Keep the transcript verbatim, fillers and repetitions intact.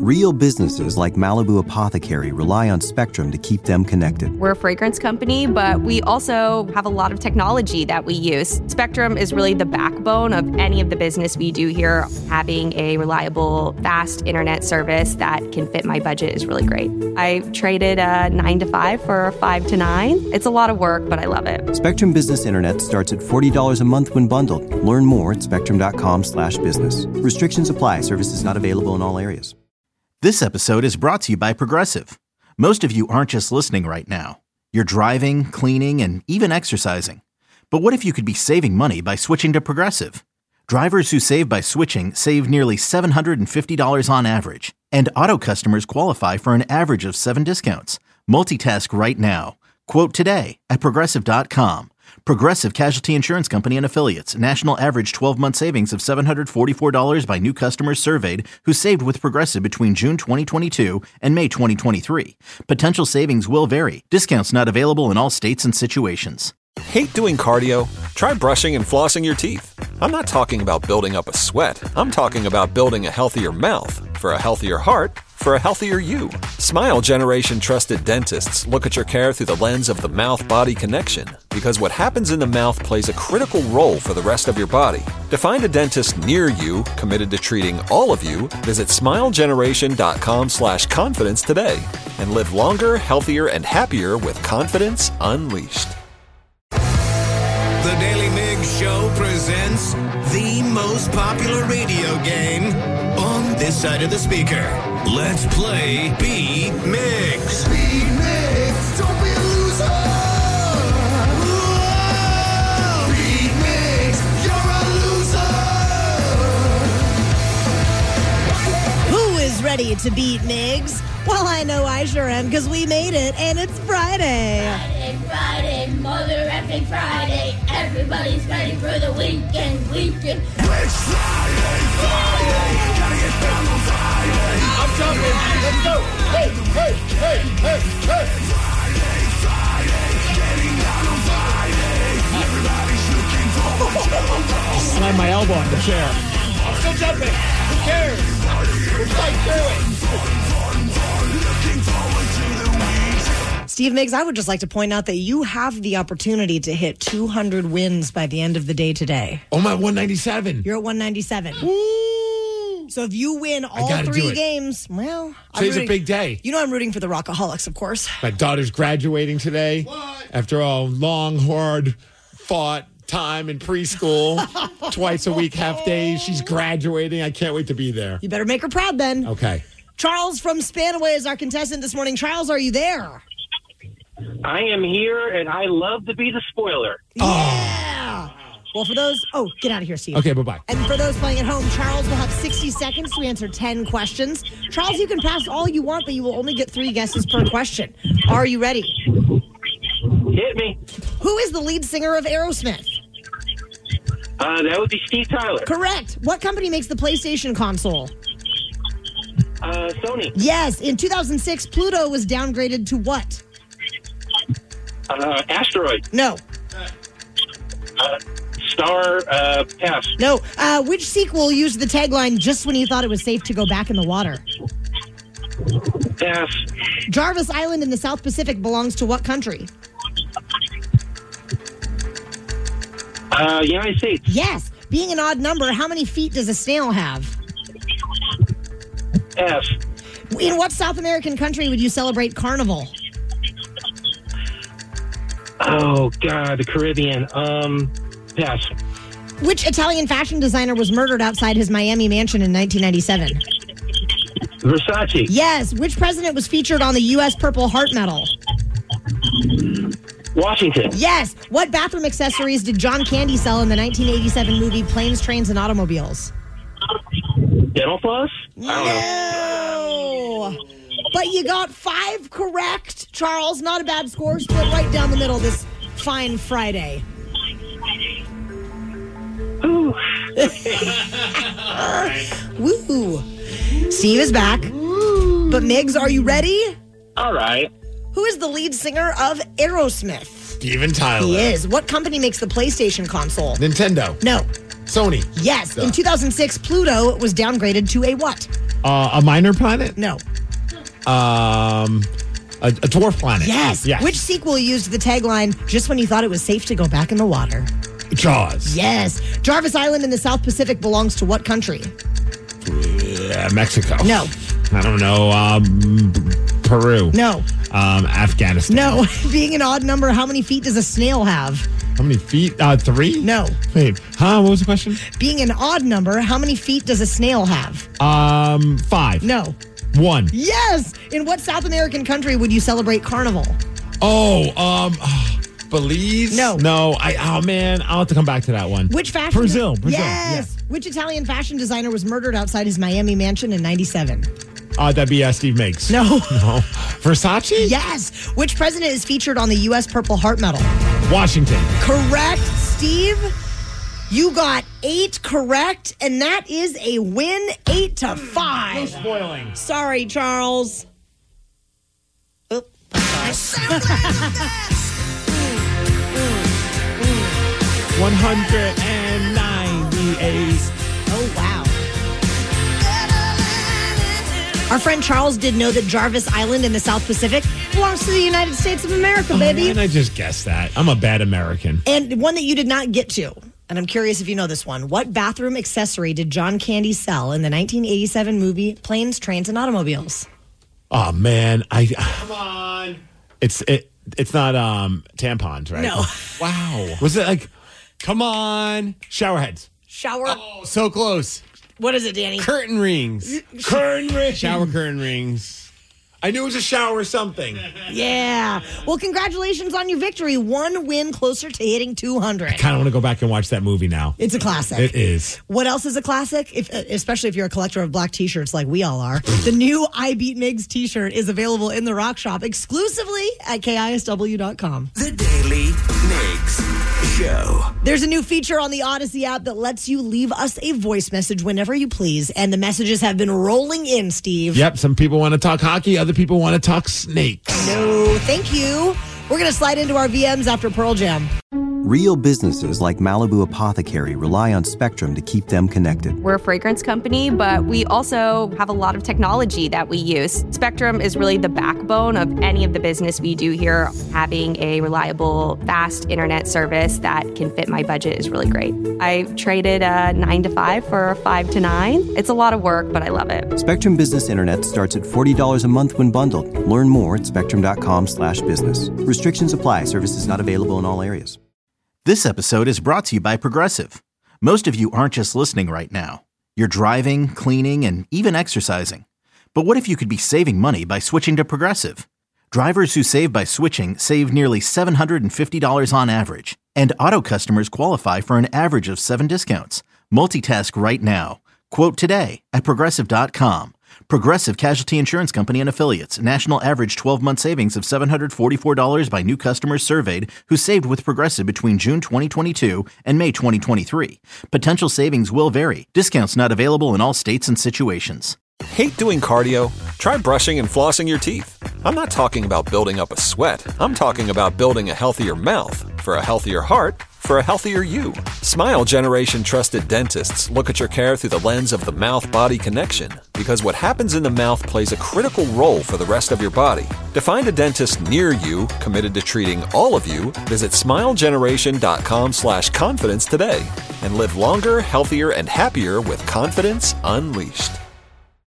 Real businesses like Malibu Apothecary rely on Spectrum to keep them connected. We're a fragrance company, but we also have a lot of technology that we use. Spectrum is really the backbone of any of the business we do here. Having a reliable, fast internet service that can fit my budget is really great. I traded a nine to five for a five to nine. It's a lot of work, but I love it. Spectrum Business Internet starts at forty dollars a month when bundled. Learn more at spectrum.com slash business. Restrictions apply. Services not available in all areas. This episode is brought to you by Progressive. Most of you aren't just listening right now. You're driving, cleaning, and even exercising. But what if you could be saving money by switching to Progressive? Drivers who save by switching save nearly seven hundred fifty dollars on average. And auto customers qualify for an average of seven discounts. Multitask right now. Quote today at Progressive dot com. Progressive Casualty Insurance Company and Affiliates. National average twelve-month savings of seven hundred forty-four dollars by new customers surveyed who saved with Progressive between June twenty twenty-two and May twenty twenty-three. Potential savings will vary. Discounts not available in all states and situations. Hate doing cardio? Try brushing and flossing your teeth. I'm not talking about building up a sweat. I'm talking about building a healthier mouth. For a healthier heart, for a healthier you. Smile Generation trusted dentists look at your care through the lens of the mouth-body connection, because what happens in the mouth plays a critical role for the rest of your body. To find a dentist near you committed to treating all of you, visit smilegeneration.com slash confidence today and live longer, healthier, and happier with confidence unleashed. The Daily Migs Show presents the most popular radio game on this side of the speaker. Let's play Beat Migs. Beat Migs, don't be a loser. Whoa. Beat Migs, you're a loser. Who is ready to beat Migs? Well, I know I sure am, because we made it, and it's Friday. Friday, Friday, mother effing Friday. Everybody's ready for the weekend, weekend. It's Friday, Friday. Gotta get down on Friday. I'm jumping. Let's go. Hey, hey, hey, hey, hey. Friday, Friday. Getting down on Friday. Everybody's looking forward to it. Slam my elbow on the chair. I'm still jumping. Who cares? We'll fight through it. Steve Miggs, I would just like to point out that you have the opportunity to hit two hundred wins by the end of the day today. Oh, my one ninety-seven. You're at one ninety-seven. Woo! So if you win all three games, well... Today's a big day. You know I'm rooting for the Rockaholics, of course. My daughter's graduating today. What? After a long, hard fought time in preschool. Twice a week, half days. She's graduating. I can't wait to be there. You better make her proud then. Okay. Charles from Spanaway is our contestant this morning. Charles, are you there? I am here, and I love to be the spoiler. Yeah. Oh. Well, for those... Oh, get out of here, Steve. Okay, bye-bye. And for those playing at home, Charles will have sixty seconds to answer ten questions. Charles, you can pass all you want, but you will only get three guesses per question. Are you ready? Hit me. Who is the lead singer of Aerosmith? Uh, that would be Steve Tyler. Correct. What company makes the PlayStation console? Uh, Sony. Yes. In two thousand six, Pluto was downgraded to what? Uh, asteroid. No. Uh, star, uh, pass. No. Uh, which sequel used the tagline, just when you thought it was safe to go back in the water? Pass. Jarvis Island in the South Pacific belongs to what country? Uh, United States. Yes. Being an odd number, how many feet does a snail have? Pass. In what South American country would you celebrate Carnival? Oh, God, the Caribbean. Um, pass. Which Italian fashion designer was murdered outside his Miami mansion in nineteen ninety-seven? Versace. Yes. Which president was featured on the U S Purple Heart Medal? Washington. Yes. What bathroom accessories did John Candy sell in the nineteen eighty-seven movie Planes, Trains, and Automobiles? Dental floss? No. But you got five correct, Charles. Not a bad score. Split right down the middle this fine Friday. Ooh. Woo. Steve is back. Woo. But Miggs, are you ready? All right. Who is the lead singer of Aerosmith? Steven Tyler. He is. What company makes the PlayStation console? Nintendo. No. Sony. Yes. Duh. In two thousand six, Pluto was downgraded to a what? Uh, a minor planet? No. Um, a, a dwarf planet? Yes. Yes. Which sequel used the tagline, just when you thought it was safe to go back in the water? Jaws. Yes. Jarvis Island in the South Pacific belongs to what country? Yeah, Mexico. No. I don't know. Um, Peru. No. Um, Afghanistan. No. Being an odd number, how many feet does a snail have? How many feet? Uh, three? No. Wait, huh? What was the question? Being an odd number, how many feet does a snail have? Um, five. No. One. Yes. In what South American country would you celebrate Carnival? Oh, um, Belize? No. No. I. Oh man, I'll have to come back to that one. Which fashion? Brazil. Brazil. Yes. Yeah. Which Italian fashion designer was murdered outside his Miami mansion in ninety-seven? Uh, that'd be uh, Steve Meigs. No. No. Versace? Yes. Which president is featured on the U S Purple Heart Medal? Washington. Correct, Steve. You got eight correct, and that is a win, eight to five. No spoiling. Sorry, Charles. Oop. one hundred ninety-eight. Oh, wow. Our friend Charles did know that Jarvis Island in the South Pacific belongs to the United States of America, baby. Oh, man, I just guessed that. I'm a bad American. And one that you did not get to, and I'm curious if you know this one. What bathroom accessory did John Candy sell in the nineteen eighty-seven movie Planes, Trains, and Automobiles? Oh, man. I Come on. It's it. It's not um tampons, right? No. Wow. Was it like, come on, shower heads? Shower. Oh, so close. What is it, Danny? Curtain rings. Curtain rings. Shower curtain rings. I knew it was a shower something. Yeah. Well, congratulations on your victory. One win closer to hitting two hundred. I kind of want to go back and watch that movie now. It's a classic. It is. What else is a classic? If, especially if you're a collector of black T-shirts like we all are. The new I Beat Migs T-shirt is available in the Rock Shop exclusively at K I S W dot com. The Daily Migs Show. There's a new feature on the Odyssey app that lets you leave us a voice message whenever you please, and the messages have been rolling in, Steve. Yep, some people want to talk hockey, other people want to talk snakes. No, thank you. We're going to slide into our V Ms after Pearl Jam. Real businesses like Malibu Apothecary rely on Spectrum to keep them connected. We're a fragrance company, but we also have a lot of technology that we use. Spectrum is really the backbone of any of the business we do here. Having a reliable, fast internet service that can fit my budget is really great. I traded a nine to five for a five to nine. It's a lot of work, but I love it. Spectrum Business Internet starts at forty dollars a month when bundled. Learn more at spectrum.com slash business. Restrictions apply. Services not available in all areas. This episode is brought to you by Progressive. Most of you aren't just listening right now. You're driving, cleaning, and even exercising. But what if you could be saving money by switching to Progressive? Drivers who save by switching save nearly seven hundred fifty dollars on average. And auto customers qualify for an average of seven discounts. Multitask right now. Quote today at Progressive dot com. Progressive Casualty Insurance Company and Affiliates. National average twelve-month savings of seven hundred forty-four dollars by new customers surveyed who saved with Progressive between June twenty twenty-two and May twenty twenty-three. Potential savings will vary. Discounts not available in all states and situations. Hate doing cardio? Try brushing and flossing your teeth. I'm not talking about building up a sweat. I'm talking about building a healthier mouth. For a healthier heart, for a healthier you. Smile Generation trusted dentists look at your care through the lens of the mouth-body connection, because what happens in the mouth plays a critical role for the rest of your body. To find a dentist near you committed to treating all of you, visit smilegeneration.com slash confidence today and live longer, healthier, and happier with confidence unleashed.